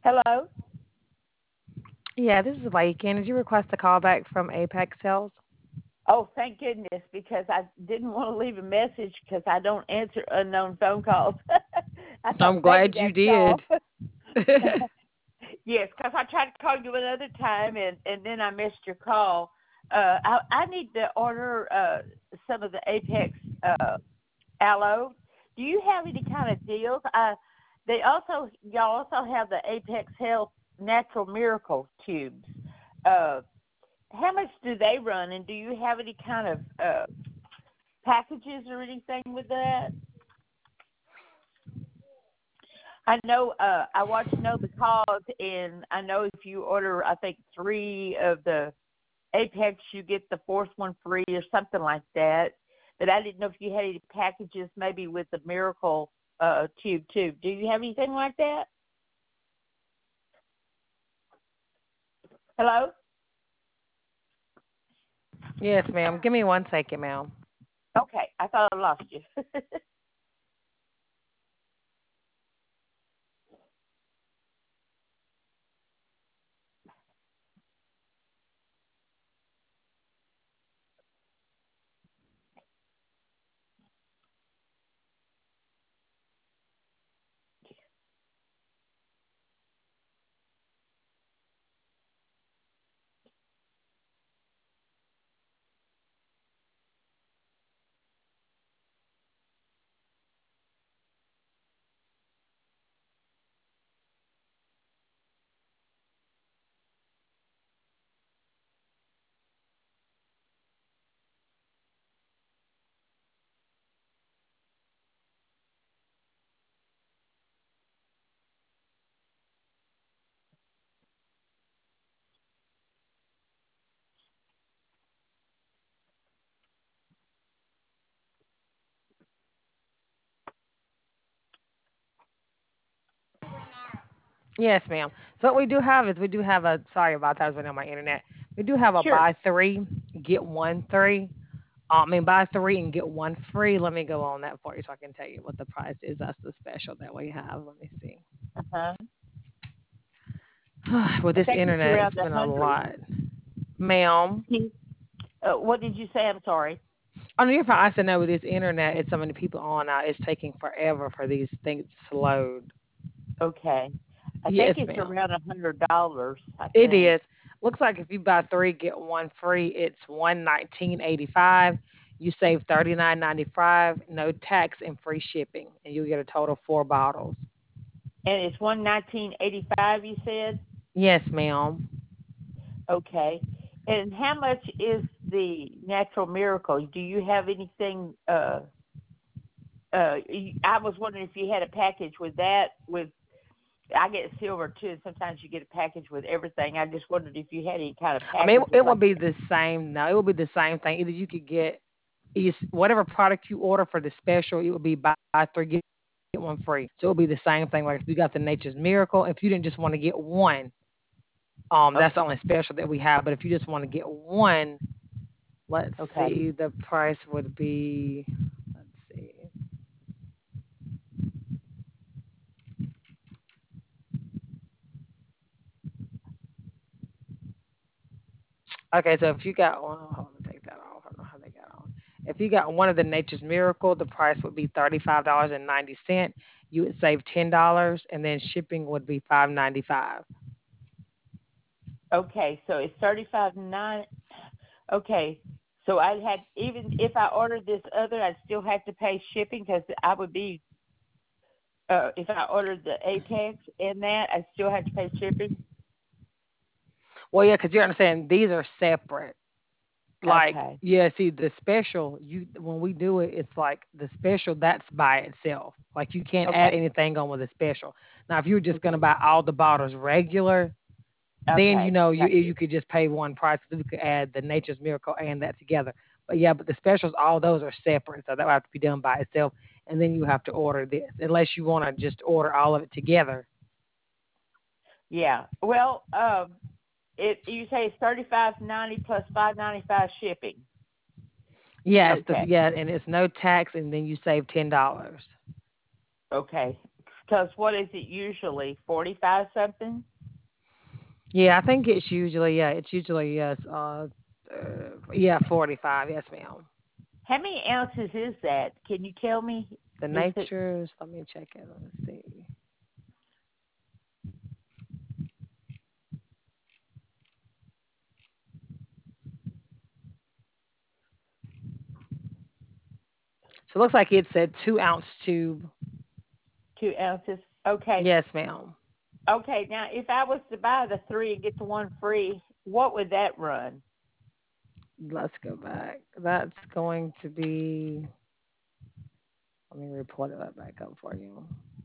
Hello? Yeah, this is Lakin. Did you request a call back from Apex Sales? Oh, thank goodness, because I didn't want to leave a message because I don't answer unknown phone calls. I thought I'm maybe glad you that's y'all. did. Yes, because I tried to call you another time and then I missed your call. I need to order some of the Apex aloe. Do you have any kind of deals? Y'all also have the Apex Health Natural Miracle tubes. Uh, how much do they run, and do you have any kind of packages or anything with that? I know I want to know the cause, and I know if you order, I think three of the Apex, you get the fourth one free or something like that. But I didn't know if you had any packages, maybe with the Miracle tube too. Do you have anything like that? Hello. Yes, ma'am. Give me 1 second, ma'am. Okay, I thought I lost you. Yes, ma'am. So what we do have is we do have a sorry about that, I was waiting on my internet. We do have a Sure. buy three, get one three. Buy three and get one free. Let me go on that for you so I can tell you what the price is. That's the special that we have. Let me see. Uh-huh. With I this think it's internet, around it's a been a 100. lot. Ma'am. What did you say? I'm sorry. I know you're fine. I said no, with this internet, it's so many people on now. It's taking forever for these things to load. Okay. I think Yes, it's ma'am. around $100, I It think. is. Looks like if you buy three, get one free, it's 119.85. You save 39.95, no tax and free shipping, and you get a total of 4 bottles. And it's 119.85, you said? Yes, ma'am. Okay. And how much is the Natural Miracle? Do you have anything I was wondering if you had a package with that with I get silver too, and sometimes you get a package with everything. I just wondered if you had any kind of I mean, packages it like would be that. the same. No, it would be the same thing. Either you could get whatever product you order for the special, it would be buy three, get one free. So it would be the same thing. Like if you got the Nature's Miracle, if you didn't just want to get one, that's the Okay. only special that we have. But if you just want to get one, let's Okay. see, the price would be, let's see. Okay, so if you got one, hold on, take that off. I don't know how they got on. If you got one of the Nature's Miracle, the price would be $35.90. You would save $10, and then shipping would be $5.95. Okay. So it's 35.9. Okay. So I'd have, even if I ordered this other, I'd still have to pay shipping because I would be if I ordered the Apex and that, I still have to pay shipping. Well, yeah, because you understand these are separate. Like, Okay. yeah, see the special, you when we do it, it's like the special that's by itself. Like you can't add Okay. anything on with a special. Now, if you were just gonna Okay. buy all the bottles regular, then Okay. you could just pay one price because we could add the Nature's Miracle and that together. But yeah, but the specials, all those are separate, so that would have to be done by itself, and then you have to order this unless you want to just order all of it together. Yeah. Well, it you say it's 35.90 plus 5.95 shipping. Yes, Okay. yeah, and it's no tax, and then you save $10. Okay. Because what is it usually? 45 something? Yeah, I think it's usually yes, yeah, 45. Yes, ma'am. How many ounces is that? Can you tell me? The Is it natures. Let me check it. Let's see. So it looks like it's a 2 ounce tube. 2 ounces? Okay. Yes, ma'am. Okay. Now, if I was to buy the three and get the one free, what would that run? Let's go back. That's going to be. Let me report that back up for you.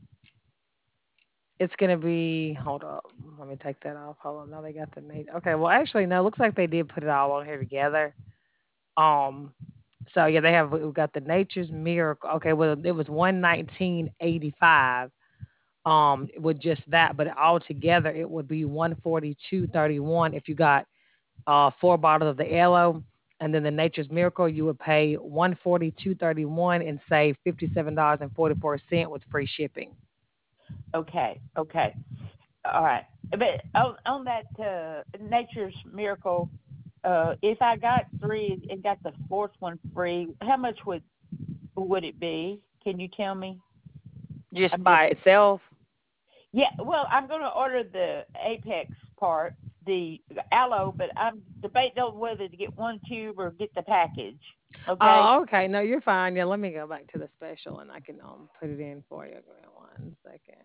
It's gonna be. Hold up. Let me take that off. Hold on. Now they got the nate. Okay. Well, actually, no. It looks like they did put it all on here together. Um. So yeah, they have. We've got the Nature's Miracle. Okay. Well, it was 119.85. With just that, but altogether it would be 142.31 if you got 4 bottles of the Aloe, and then the Nature's Miracle, you would pay 142.31 and save $57.44 with free shipping. Okay. Okay. All right. But on that Nature's Miracle, if I got three and got the fourth one free, how much would it be? Can you tell me? Just I'm just by itself. Yeah. Well, I'm going to order the Apex part, the aloe, but I'm debating on whether to get one tube or get the package. Okay. Oh, okay. No, you're fine. Yeah, let me go back to the special and I can put it in for you. Give me 1 second.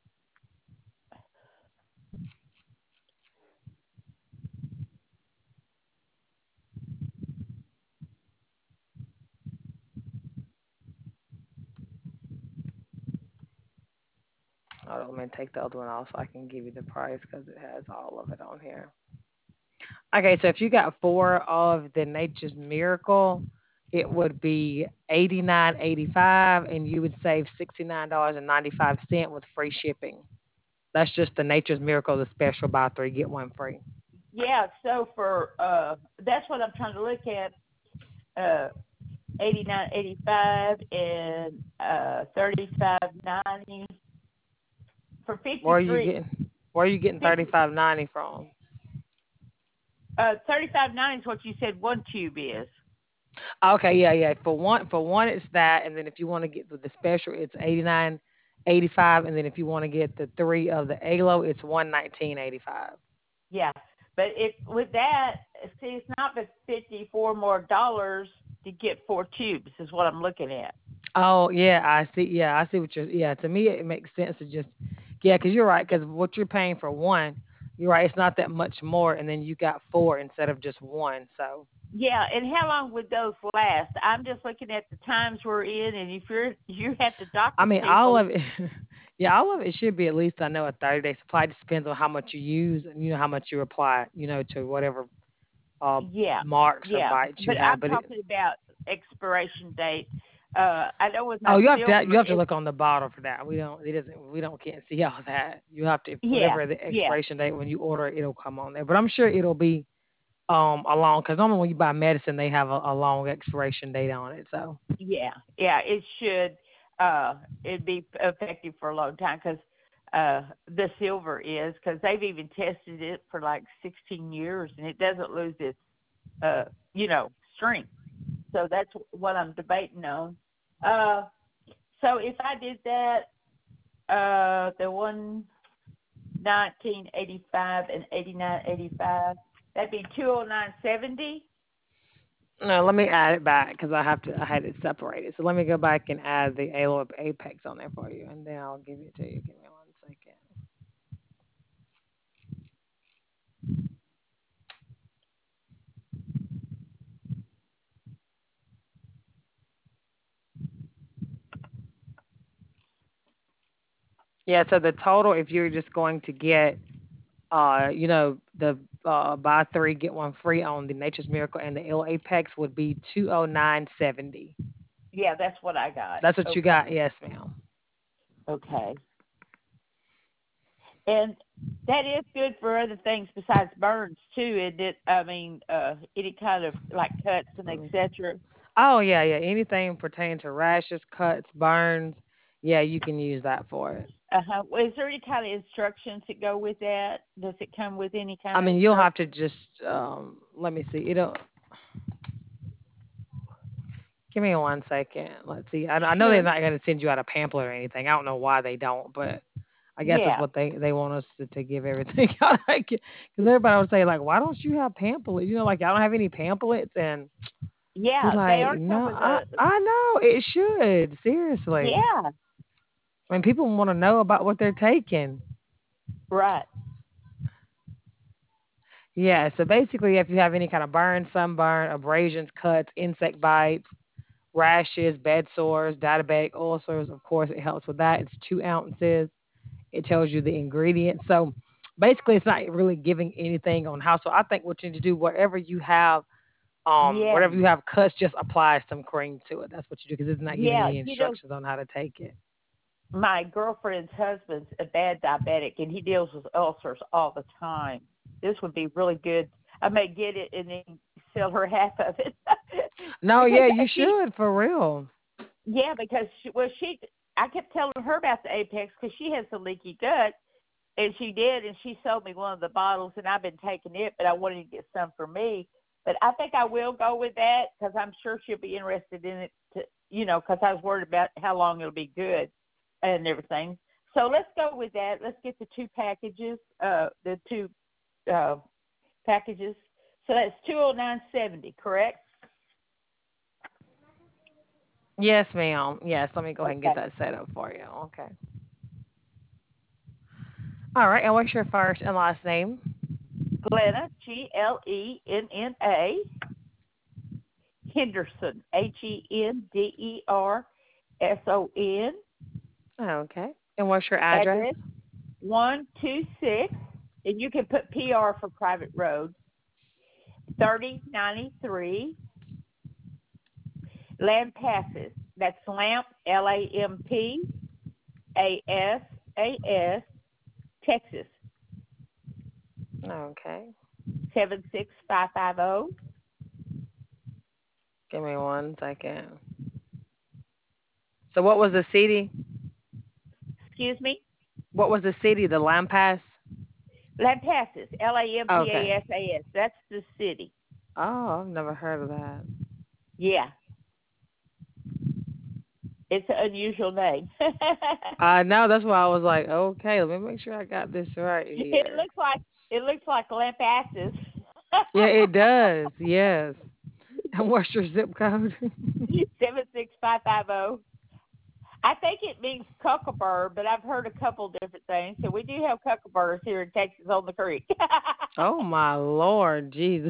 Hold on, let me take the other one off so I can give you the price because it has all of it on here. Okay, so if you got 4 of the Nature's Miracle, it would be 89.85, and you would save $69.95 with free shipping. That's just the Nature's Miracle, the special buy three get one free. Yeah. So for that's what I'm trying to look at. 89, 85, and 35.90 for Where are you 53. getting where are you getting 50, 35.90 from? 35.90 is what you said one tube is. Okay, yeah, yeah. For one it's that, and then if you want to get the special, it's 89.85, and then if you want to get the 3 of the Alo, it's 119.85. Yeah. But it with that, see, it's not but $54 more to get four tubes is what I'm looking at. Oh yeah, I see. Yeah, I see what you're. Yeah, to me it makes sense to just. Yeah, because you're right. Because what you're paying for one, you're right. It's not that much more, and then you got 4 instead of just one. So Yeah, and how long would those last? I'm just looking at the times we're in, and if you have to I doctor mean, all people, of it. Yeah, all of it should be at least I know a 30-day supply. It just depends on how much you use and how much you apply. To whatever uh yeah, marks or yeah. bites you But have. I'm But talking about expiration date. I know with oh, my you silver, have to it's look on the bottle for that. We don't can't see all that. You have to yeah, whatever the yeah, expiration date when you order it, it'll come on there. But I'm sure it'll be a long because normally when you buy medicine they have a long expiration date on it. So yeah, yeah. It should it'd be effective for a long time because the silver is because they've even tested it for like 16 years and it doesn't lose its uh you know strength. So that's what I'm debating on. Uh, so if I did that, the 119.85 and 89.85, that'd be 209.70. no, let me add it back because I had it separated. So let me go back and add the Aloe Apex on there for you, and then I'll give it to you. Give me 1 second. Yeah, so the total, if you're just going to get, the buy three get one free on the Nature's Miracle and the L Apex would be 209.70. Yeah, that's what I got. That's what you Okay, got, yes, ma'am. okay, and that is good for other things besides burns too, isn't it? I mean, any kind of like cuts and Let me etc. Oh yeah, yeah. Anything pertaining to rashes, cuts, burns. Yeah, you can use that for it. Well, is there any kind of instructions that go with that? Does it come with any I kind of mean, you'll have instructions? to just let me see. It'll give me 1 second. Let's see. I know they're Sure. not going to send you out a pamphlet or anything. I don't know why they don't, but I guess that's Yeah. what they want us to give everything out. Because everybody would say like, why don't you have pamphlets? Like I don't have any pamphlets, and be Yeah, they like, are no, come with a I know it should seriously. yeah, I mean, people want to know about what they're taking. right. Yeah. So basically, if you have any kind of burn, sunburn, abrasions, cuts, insect bites, rashes, bed sores, diabetic ulcers, of course, it helps with that. It's 2 ounces. It tells you the ingredients. So basically, it's not really giving anything on how. So I think what you need to do, Yeah. whatever you have cuts, just apply some cream to it. That's what you do because it's not giving Yeah, any instructions on how to take it. my girlfriend's husband's a bad diabetic, and he deals with ulcers all the time. This would be really good. I may get it and then sell her half of it No, because yeah, you she, should for real. yeah, because I kept telling her about the Apex because she has a leaky gut, and she did, and she sold me one of the bottles, and I've been taking it, but I wanted to get some for me. But I think I will go with that because I'm sure she'll be interested in it, because I was worried about how long it'll be good and everything. So let's go with that. Let's get the two packages, the two uh, packages. So that's 209.70, correct? Yes, ma'am. Yes, let me go ahead and get Okay. that set up for you. Okay. All right. And what's your first and last name? Glenna, Glenna, Henderson, Henderson. Okay. And what's your address? Address 126, and you can put PR for private road, 3093 Lampasas. That's Lamp, Lampasas, Texas, Okay. 76550. Give me 1 second. So what was the city? Excuse me? What was the city? The Lampas? Lampasas, Okay. Lampasas. That's the city. Oh, I've never heard of that. Yeah, it's an unusual name. I know. That's why I was like, okay, let me make sure I got this right it here. looks like it looks like Lampasas. Yeah, it does. Yes. And what's your zip code? 76550. I think it means cuckabird, but I've heard a couple different things. So we do have cuckabirds here in Texas on the creek. Oh my Lord, Jesus.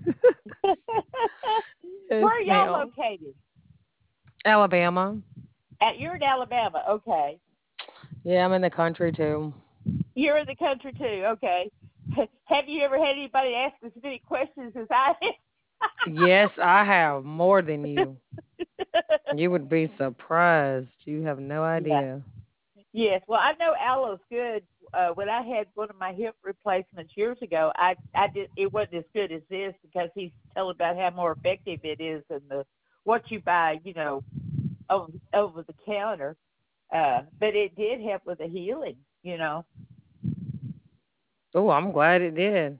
Yes, Where are y'all ma'am. located? Alabama. You're in Alabama, okay. Yeah, I'm in the country too. You're in the country too, okay. Have you ever had anybody ask as many questions as I Yes, I have more than have? you. You would be surprised. You have no Yeah. idea. Yes. Well, I know aloe's good. When I had one of my hip replacements years ago, I did it wasn't as good as this because he's telling about how more effective it is than the what you buy, over the counter. But it did help with the healing. Oh, I'm glad it did.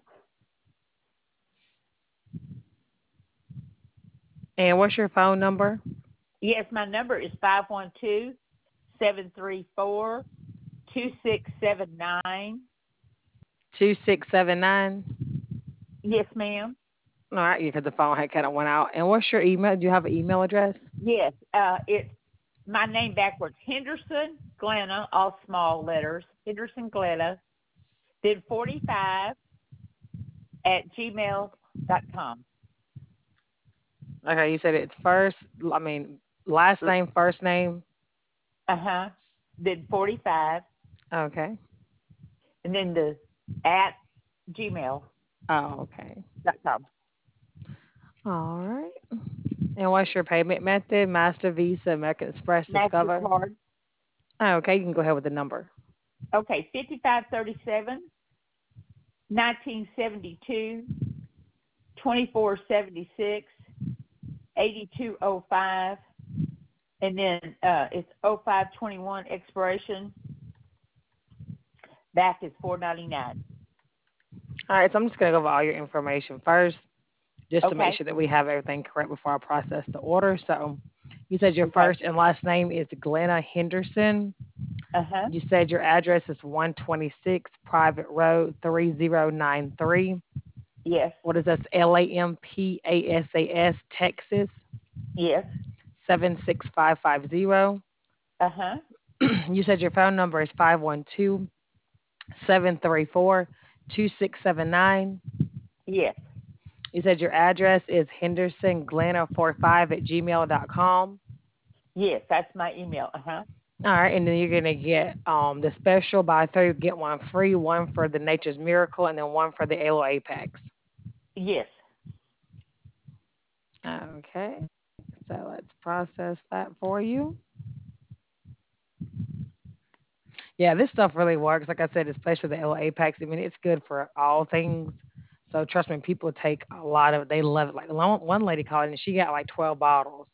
And what's your phone number? Yes, my number is 512-734-2679. 2679. Yes, ma'am. All right, because the phone had kind of went out. And what's your email? Do you have an email address? Yes. It's my name backwards. Henderson Glenna, all small letters. Henderson Glenna. Then 45 at gmail.com. Okay, you said it's first. Last name, first name. Uh-huh. Then 45, Okay. and then the at gmail.com. Oh, okay. All right. And what's your payment method? Master, Visa, American Express, Discover. MasterCard. Oh, okay, you can go ahead with the number. Okay, 5537, 1972, 2476, 8205, and then it's 0521 expiration. Back is 4.99. All right, so I'm just gonna go over all your information first, just to make Okay. sure that we have everything correct before I process the order. So, you said your Okay. first and last name is Glenna Henderson. Uh huh. You said your address is 126 Private Road 3093. Yes. What is that? Lampasas, Texas Yes. 76550. Uh huh. You said your phone number is 512-734-2679. Yes. You said your address is Henderson Glenna 45 at gmail.com. Yes. That's my email. Uh huh. All right, and then you're gonna get the special buy three get one free, one for the Nature's Miracle, and then one for the Aloe Apex. Yes. Okay, so let's process that for you. Yeah, this stuff really works. Like I said, especially the Aloe Apex. I mean, it's good for all things. So trust me, people take a lot of. They love it. Like one lady called and she got like 12 bottles.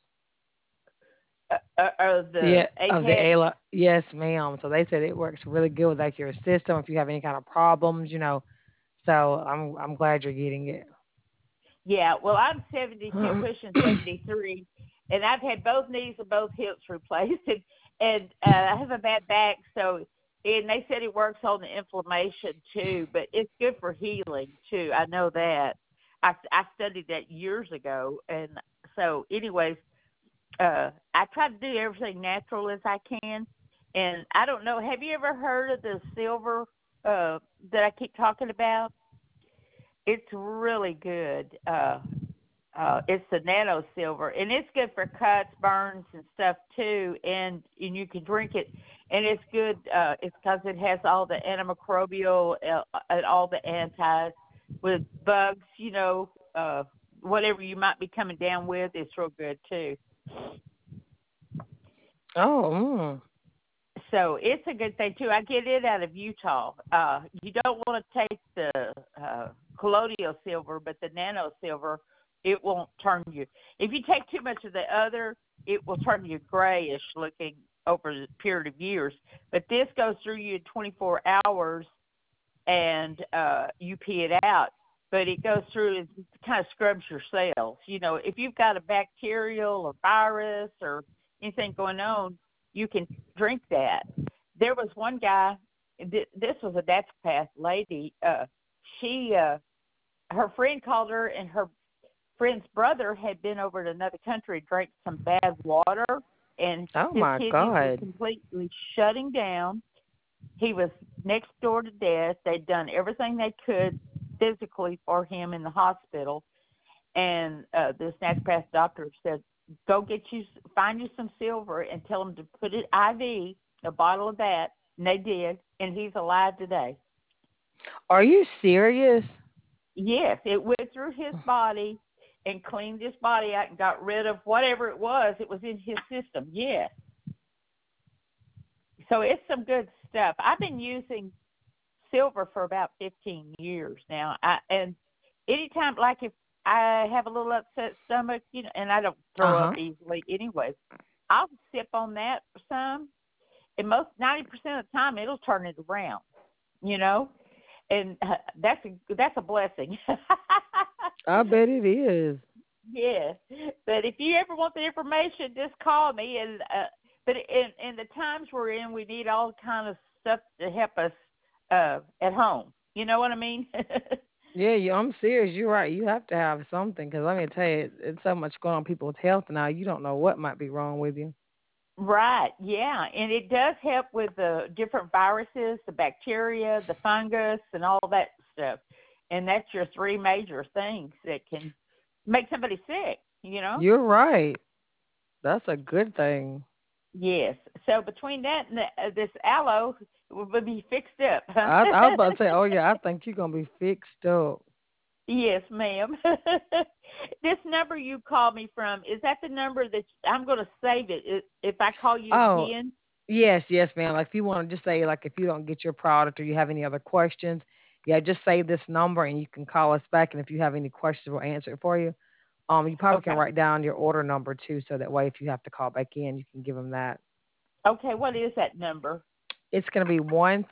The Yeah, of the Apex. Aloe. Yes, ma'am. So they said it works really good with like your system if you have any kind of problems. So I'm glad you're getting it. Yeah. Well, I'm 72, pushing 73, and I've had both knees and both hips replaced, and I have a bad back. So, and they said it works on the inflammation too, but it's good for healing too. I know that. I studied that years ago, and so, anyways, I try to do everything natural as I can. And I don't know, have you ever heard of the silver that I keep talking about? It's really good. It's the nano silver, and it's good for cuts, burns, and stuff too. And you can drink it, and it's good. It's because it has all the antimicrobial and all the antis with bugs. Whatever you might be coming down with, it's real good too. Oh, So it's a good thing too. I get it out of Utah. You don't want to take the colloidal silver, but the nano silver, it won't turn you. If you take too much of the other, it will turn you grayish looking over the period of years. But this goes through you in 24 hours, and you pee it out. But it goes through and kind of scrubs your cells. If you've got a bacterial or virus or anything going on, you can drink that. There was one guy. This was a naturopath lady. She, her friend called her, and her friend's brother had been over to another country, drank some bad water, and oh his my kidneys were God. completely shutting down. He was next door to death. They'd done everything they could physically for him in the hospital, and this naturopath doctor said, "Go find you some silver, and tell them to put it IV, a bottle of that." And they did, and he's alive today. Are you serious? Yes, it went through his body and cleaned his body out and got rid of whatever it was. It was in his system. Yes, so it's some good stuff. I've been using silver for about 15 years now. And anytime, like if I have a little upset stomach, and I don't Uh throw up huh. easily anyways, I'll sip on that some, and most 90% of the time it'll turn it around, you know, and that's a blessing. I bet it is. Yeah, but if you ever want the information, just call me. And but in the times we're in, we need all kind of stuff to help us at home. You know what I mean? Yeah, I'm serious. You're right. You have to have something because let me tell you, it's so much going on with people's health now. You don't know what might be wrong with you. Right. Yeah, and it does help with the different viruses, the bacteria, the fungus, and all that stuff. And that's your three major things that can make somebody sick. You know? You're right. That's a good thing. Yes. So between that and this aloe, we'll be fixed up. I was about to say, oh yeah, I think you're gonna be fixed up. Yes, ma'am. This number you called me from, is that the number that I'm going to save it if I call you Oh, again? yes, yes, ma'am. Like if you want to just say like if you don't get your product or you have any other questions, yeah, just save this number and you can call us back. And if you have any questions, we'll answer it for you. You probably can Okay. write down your order number too, so that way if you have to call back in, you can give them that. Okay, what is that number? It's going to be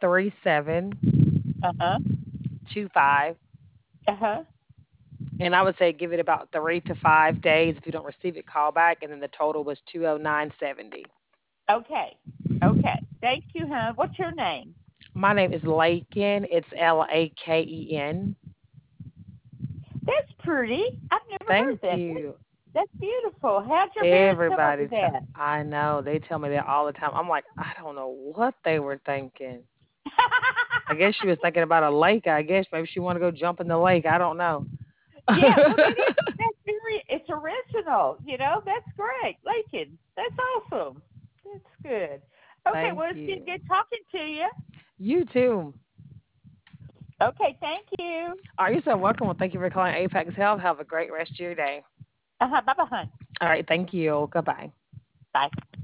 13725, Uh-huh. Uh-huh. and I would say give it about 3 to 5 days. If you don't receive it, call back, and then the total was 209.70. Okay. Okay. Thank you, hon. What's your name? My name is Laken. It's Laken. That's pretty. I've never heard Thank that. you. That's beautiful. How'd your parents come up Everybody, with that? I know they tell me that all the time. I'm like, I don't know what they were thinking. I guess she was thinking about a lake. I guess maybe she wanted to go jump in the lake. I don't know. Yeah, well, that's very, it's original. That's great. Lincoln, that's awesome. That's good. Okay, Thank well, it's been you. good talking to you. You too. Okay, thank you. All right, you're so welcome. Well, thank you for calling Apex Health. Have a great rest of your day. Bye bye, hon. All right, thank you. Goodbye. Bye.